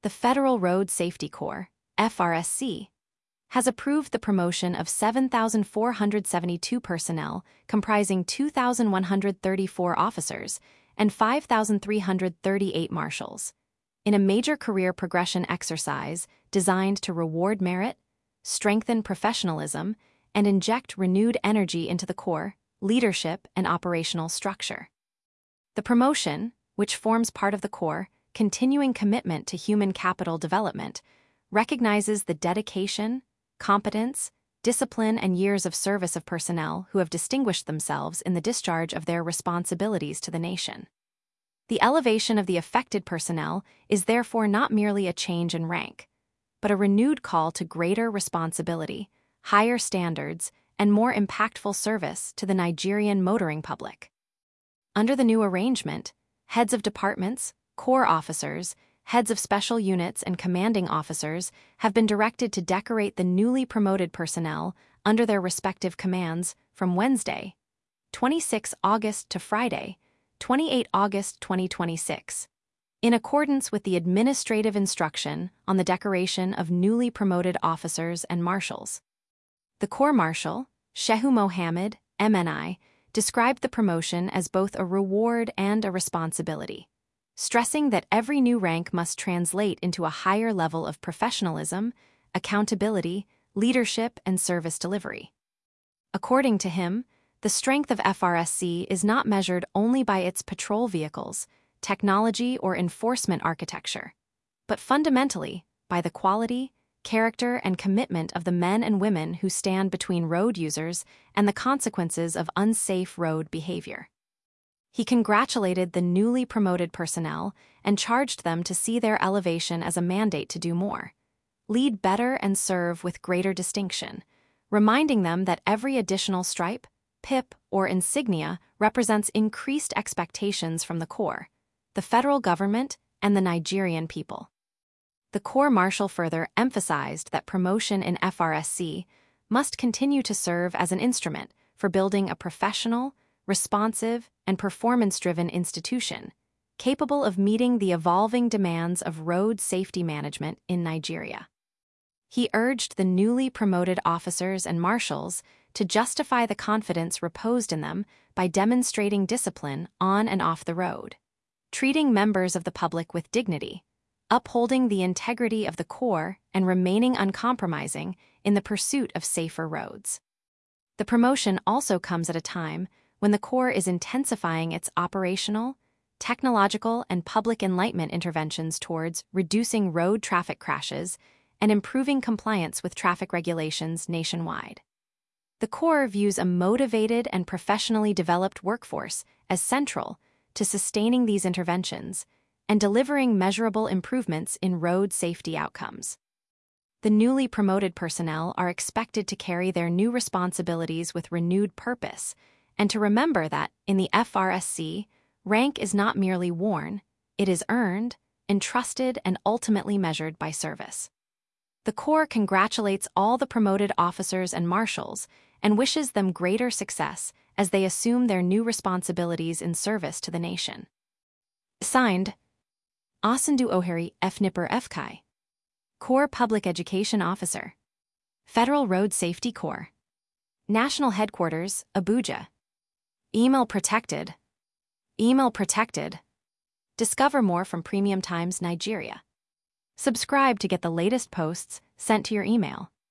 the Federal Road Safety Corps, FRSC, has approved the promotion of 7,472 personnel comprising 2,134 officers and 5,338 marshals, in a major career progression exercise designed to reward merit, strengthen professionalism, and inject renewed energy into the Corps, leadership, and operational structure. The promotion, which forms part of the Corps' continuing commitment to human capital development, recognizes the dedication, competence, discipline, and years of service of personnel who have distinguished themselves in the discharge of their responsibilities to the nation. The elevation of the affected personnel is therefore not merely a change in rank, but a renewed call to greater responsibility, higher standards, and more impactful service to the Nigerian motoring public. Under the new arrangement, heads of departments, corps officers, heads of special units, and commanding officers have been directed to decorate the newly promoted personnel under their respective commands from Wednesday, 26 August to Friday, 28 August 2026, in accordance with the administrative instruction on the decoration of newly promoted officers and marshals. The Corps Marshal, Shehu Mohammed, MNI, described the promotion as both a reward and a responsibility, stressing that every new rank must translate into a higher level of professionalism, accountability, leadership, and service delivery. According to him, the strength of FRSC is not measured only by its patrol vehicles, technology, or enforcement architecture, but fundamentally by the quality, character, and commitment of the men and women who stand between road users and the consequences of unsafe road behavior. He congratulated the newly promoted personnel and charged them to see their elevation as a mandate to do more, lead better, and serve with greater distinction, reminding them that every additional stripe, pip, or insignia represents increased expectations from the Corps, the federal government, and the Nigerian people. The Corps Marshal further emphasized that promotion in FRSC must continue to serve as an instrument for building a professional, responsive, and performance-driven institution capable of meeting the evolving demands of road safety management in Nigeria. He urged the newly promoted officers and marshals to justify the confidence reposed in them by demonstrating discipline on and off the road, treating members of the public with dignity, upholding the integrity of the Corps, and remaining uncompromising in the pursuit of safer roads. The promotion also comes at a time when the Corps is intensifying its operational, technological, and public enlightenment interventions towards reducing road traffic crashes and improving compliance with traffic regulations nationwide. The Corps views a motivated and professionally developed workforce as central to sustaining these interventions and delivering measurable improvements in road safety outcomes. The newly promoted personnel are expected to carry their new responsibilities with renewed purpose and to remember that, in the FRSC, rank is not merely worn, it is earned, entrusted, and ultimately measured by service. The Corps congratulates all the promoted officers and marshals and wishes them greater success as they assume their new responsibilities in service to the nation. Signed, Asandu Oheri Fnipper Fkai, Corps Public Education Officer, Federal Road Safety Corps, National Headquarters, Abuja. Email protected. Email protected. Discover more from Premium Times Nigeria. Subscribe to get the latest posts sent to your email.